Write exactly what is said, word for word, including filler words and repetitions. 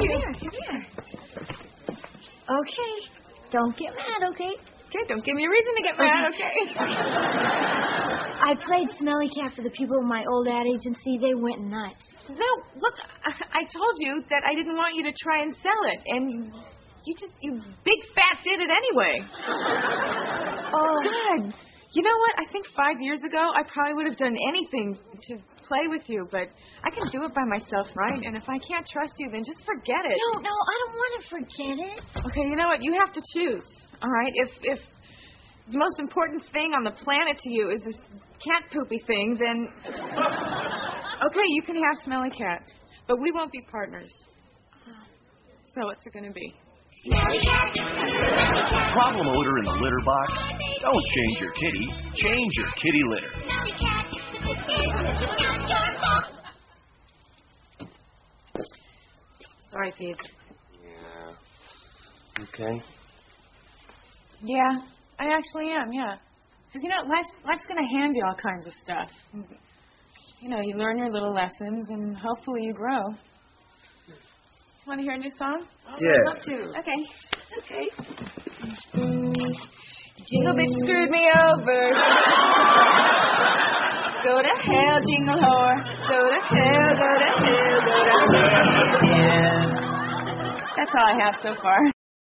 you. Come here, come here. Okay. Don't get mad, okay? Okay, don't give me a reason to get mad, okay? I played Smelly Cat for the people of my old ad agency. They went nuts. No, look, I, I told you that I didn't want you to try and sell it, and you just, you big fat did it anyway. Oh, God. You know what? I think five years ago, I probably would have done anything to play with you, but I can do it by myself, right? And if I can't trust you, then just forget it. No, no, I don't want to forget it. Okay, you know what? You have to choose, all right? If if the most important thing on the planet to you is this cat poopy thing, then... Okay, you can have Smelly Cat, but we won't be partners. So what's it going to be? Problem odor in the litter box? Don't change your kitty. Change your kitty litter. Sorry, Pete. Yeah. Okay. Yeah, I actually am, yeah. Because, you know, life's, life's going to hand you all kinds of stuff. You know, you learn your little lessons, and hopefully you grow. Want to hear a new song? Yeah. I'd love to. Okay. Okay. Jingle bitch screwed me over. Go to hell, jingle whore. Go to hell, go to hell, go to hell. Yeah. That's all I have so far.